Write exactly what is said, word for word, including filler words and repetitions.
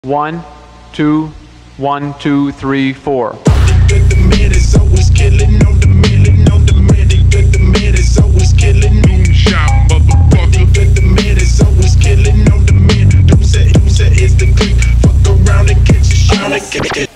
One, two, one, two, three, four. The man is always killing on the million, on the man. The man is always killing. Moonshot, motherfucker. The man is always killing on the man. Don't say, don't say it's the creep. Fuck around and catch a shot.